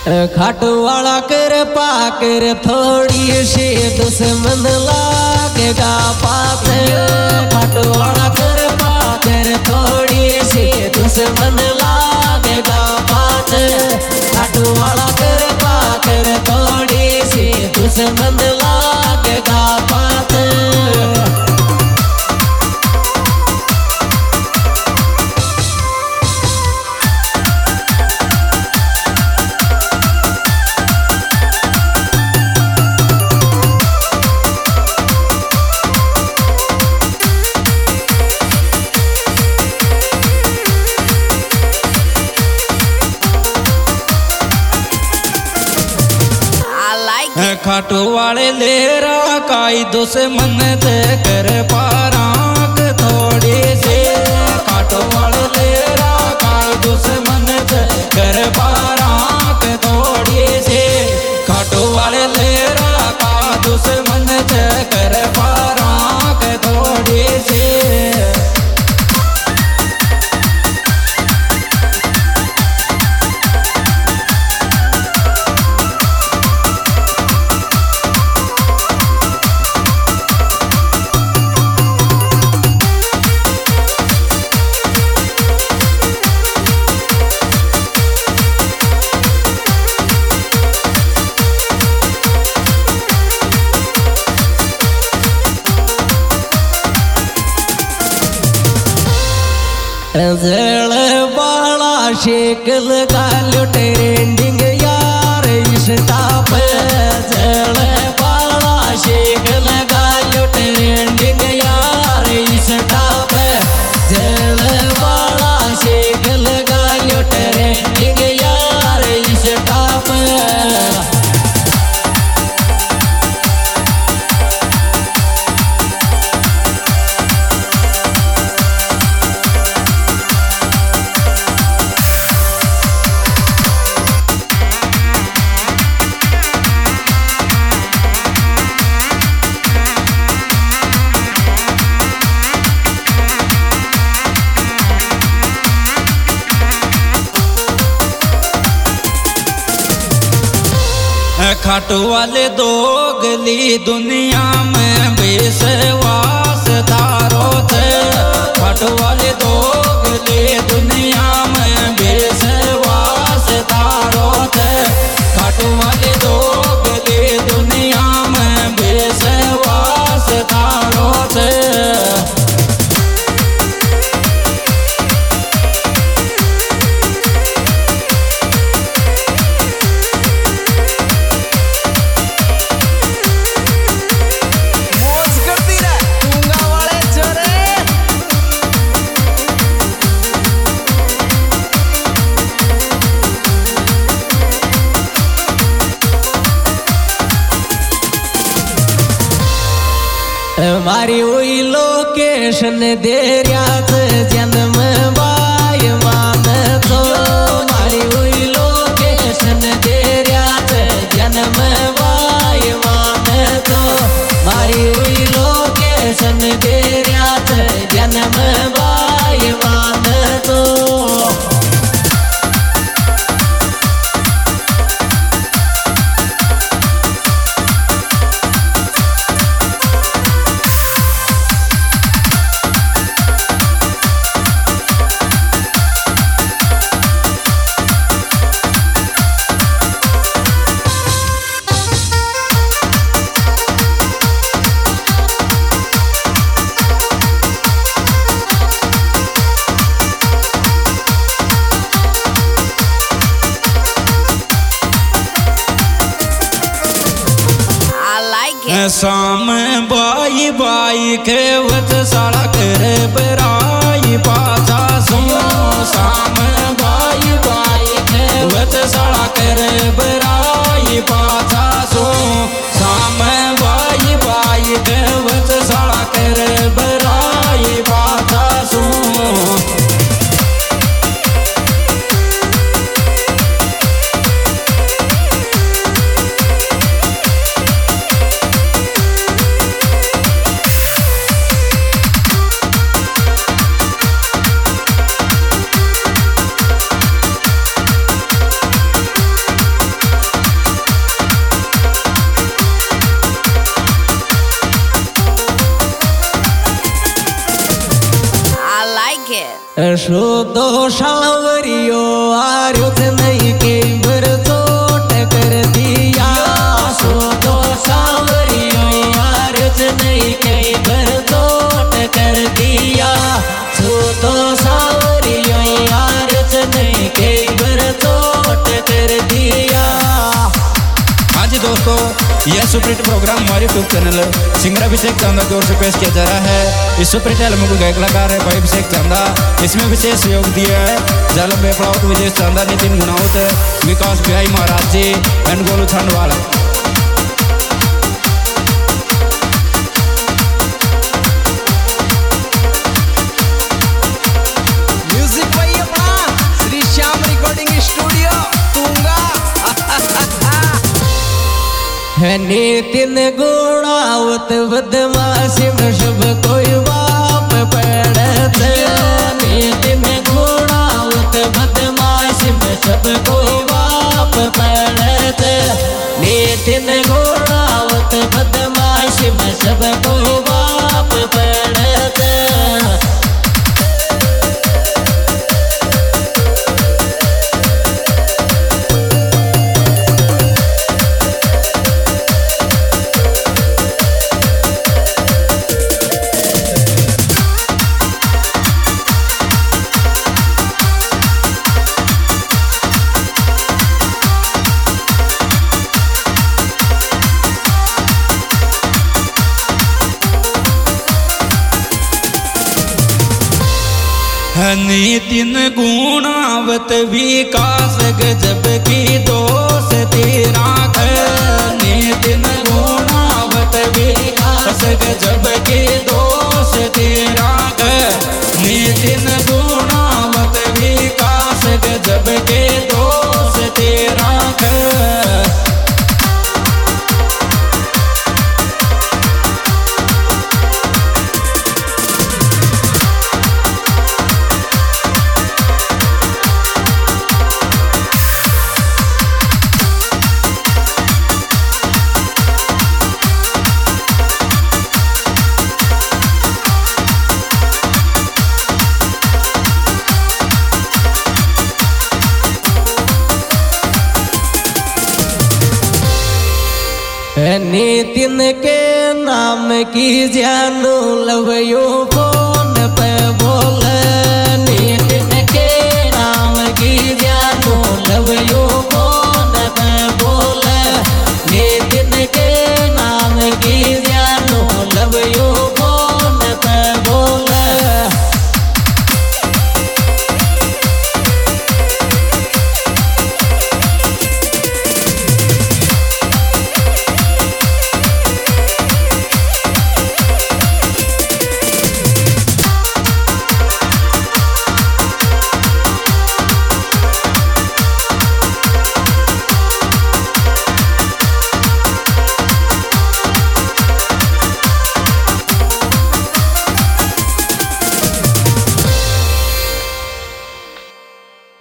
खाटू वाला कर पाकर थोड़ी सी दुश्मन लागेगा बात। खाटू वाला कर पाकर थोड़ी सी दुश्मन लागेगा बात। खाटू वाला कर पाकर थोड़ी सी दुश्मन लागेगा बात। खाटू वाले लेरा काई दुश्मन ते कर पाराक थोड़ी से। खाटू वाले लेरा काई दुश्मन ते कर पाराक थोड़ी से। खाटू वाले लेरा का दुश्मन ते कर पाराक थोड़ी से। जल बाला शेक लगा लो ट्रेंडिंग यार स्टॉप। जल बाला शेक लगा लो ट्रेंडिंग यार स्टॉप। जल बाला शेक लगा लो ट्रेंडिंग यार स्टॉप। खाटू वाले दोगली दुनिया में विश्वास तारो थे। खाटू वाले दोगली दुनिया में विश्वास तारो थे। खाटू वाले दोगली दुनिया में विश्वास तारो थे। मारी हुई लोकेशन दे रियात जन्म बाय मान तो। मारी हुई लोकेशन दे रियात जन्म बाय मान तो। मारी हुई लोकेशन दे रियात जन्म बाय मान तो। शाम बाई बाई खेवत साड़ा करे बराई पाचा सो। शाम बाई बाई खेवत साड़ा करे बराई पाचा सो। शाम बाई बाई खेवत साड़ा करे बराई पाचा सो। शोधो सावरियो आर्युत नहीं के भर चोट कर दिया शोधो सावरियो आर्युत नहीं के भर चोट कर दिया शोधो सावरियो आर्युत नहीं के भर चोट कर दिया। हाँ जी दोस्तों, यह सुपरहिट प्रोग्राम हमारे YouTube channel singer Abhishek Chanda की ओर से पेश किया जा रहा है। इस सुपरहिट एल्बम को गायक कलाकार है भाई अभिषेक चांदा। इसमें विशेष सहयोग दिया है जालम बेपड़ावत विजय चांदा, नितिन गुनावत, विकास बिहाई महाराज जी एंड गोलू छांडवाल। म्यूजिक भाई अपना श्री श्याम रिकॉर्डिंग स्टूडियो तुंगा। नितिन गुणावत बदमाशी में सब कोई बाप पड़त नितिन गुणावत बदमाशी में सब कोई बाप पड़त नितिन गुणावत बदमाशी में सब कोई बाप पड़त। नितिन गुणावत विकास गजब की दोस्ती राख नितिन गुणावत विकास गजब की दोस्ती राख नितिन गुणावत विकास गजब की दोस्ती राख। नितिन के नाम की जानू लवयो को